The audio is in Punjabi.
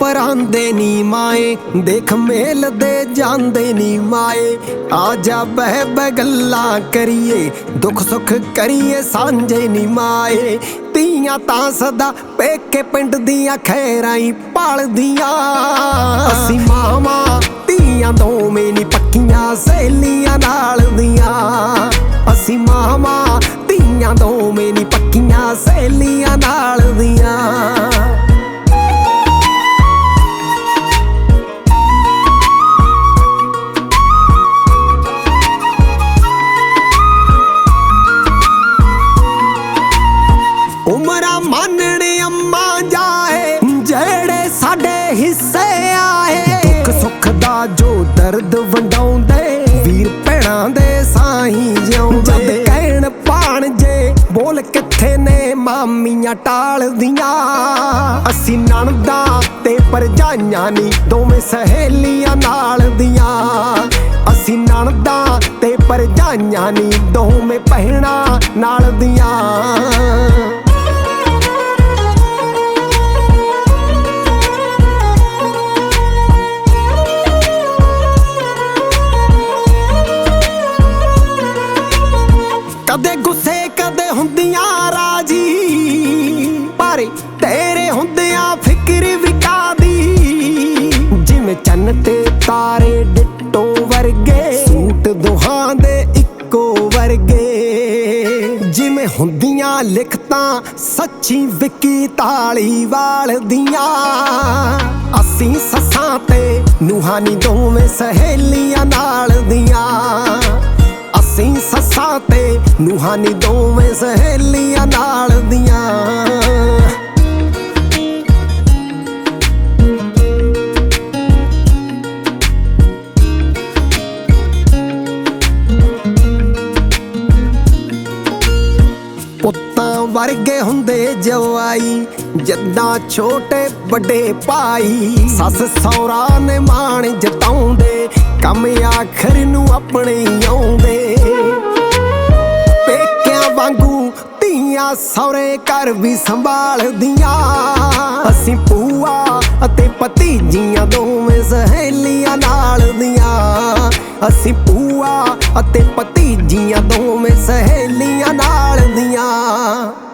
ਪਰਾਂਦੇ ਨੀ ਮਾਏ, ਦੇਖ ਮੇਲਦੇ ਜਾਂਦੇ ਨੀ ਮਾਏ। ਆ ਜਾ ਬਹਿ ਬਹਿ ਗੱਲਾਂ ਕਰੀਏ, ਦੁੱਖ ਸੁੱਖ ਕਰੀਏ ਸਾਂਝੇ ਨੀ ਮਾਏ। ਧੀਆਂ ਤਾਂ ਸਦਾ ਪੇਕੇ ਪਿੰਡ ਦੀਆਂ ਖੈਰਾਂ ਹੀ ਭਾਲਦੀਆਂ। ਅਸੀਂ ਮਾਵਾਂ ਧੀਆਂ ਦੋਵੇਂ ਨੀ ਪੱਕੀਆਂ ਸਹੇਲੀਆਂ ਨਾਲ ਦੀਆਂ। ਅਸੀਂ ਮਾਵਾਂ ਧੀਆਂ ਦੋਵੇਂ ਨੀ ਪੱਕੀਆਂ ਸਹੇਲੀਆਂ ਨਾਲ ਦੀਆਂ। ਉਮਰਾਂ ਮੰਨਣ ਅੰਮਾ ਜਾਏ, ਜਿਹੜੇ ਸਾਡੇ ਹਿੱਸੇ ਆਏ। ਦੁੱਖ ਸੁੱਖ ਦਾ ਜੋ ਦਰਦ ਵੰਡਾਉਂਦੇ, ਵੀਰ ਭੈਣਾਂ ਦੇ ਸਾਹੀਂ ਜਿਉਂਦੇ। ਜਦ ਕਹਿਣ ਭਾਣਜੇ ਬੋਲ ਕਿੱਥੇ ਨੇ, ਮਾਮੀਆਂ ਟਾਲਦੀਆਂ। ਅਸੀਂ ਨਣਦਾਂ ਤੇ ਭਰਜਾਈਆਂ ਨੀ, ਦੋਵੇਂ ਸਹੇਲੀਆਂ ਨਾਲ ਦੀਆਂ। ਅਸੀਂ ਨਣਦਾਂ ਤੇ ਭਰਜਾਈਆਂ ਨੀ, ਦੋਵੇਂ ਭੈਣਾਂ ਨਾਲ ਦੀਆਂ। ਕਦੇ ਗੁੱਸੇ ਕਦੇ ਹੁੰਦੀਆਂ ਰਾਜੀ, ਪਰ ਤੇਰੇ ਹੁੰਦਿਆਂ ਫਿਕਰ ਵੀ ਕਾਦੀ। ਜਿਵੇਂ ਚੰਨ ਤੇ ਤਾਰੇ ਡਿੱਟੋ ਵਰਗੇ, ਸੂਟ ਦੋਹਾਂ ਦੇ ਇੱਕੋ ਵਰਗੇ। ਜਿਵੇਂ ਹੁੰਦੀਆਂ ਲਿਖਤਾਂ ਸੱਚੀ ਵਿਕੀ ਧਾਲੀਵਾਲ ਦੀਆਂ। ਅਸੀਂ ਸੱਸਾਂ ਤੇ ਨੂੰਹਾਂ ਨੀ, ਦੋਵੇਂ ਸਹੇਲੀਆਂ ਨਾਲ ਦੀਆਂ। ਅਸੀਂ ਸੱਸਾਂ ਤੇ ਨੂੰਹਾਂ ਨੀ, ਦੋਵੇਂ ਸਹੇਲੀਆਂ ਨਾਲ ਦੀਆਂ। ਪੁੱਤਾਂ ਵਰਗੇ ਹੁੰਦੇ ਜਵਾਈ, ਜਿੱਦਾਂ ਛੋਟੇ ਵੱਡੇ ਭਾਈ। ਸੱਸ ਸਹੁਰਾ ਨੇ ਮਾਣ ਜਤਾਉਂਦੇ, ਕੰਮ ਆਖਰ ਨੂੰ ਆਪਣੇ ਆਉਂਦੇ। ਪੇਕਿਆਂ ਵਾਂਗੂ ਧੀਆਂ ਸਹੁਰੇ ਘਰ ਵੀ ਸੰਭਾਲਦੀਆਂ। ਅਸੀਂ ਭੂਆ ਅਤੇ ਭਤੀਜੀਆਂ ਦੋਵੇਂ ਸਹੇਲੀਆਂ ਨਾਲ ਦੀਆਂ। ਅਸੀਂ ਭੂਆ ਅਤੇ ਭਤੀਜੀਆਂ ਦੋਵੇਂ ਸਹੇਲੀਆਂ ਨਾਲ ਦੀਆਂ।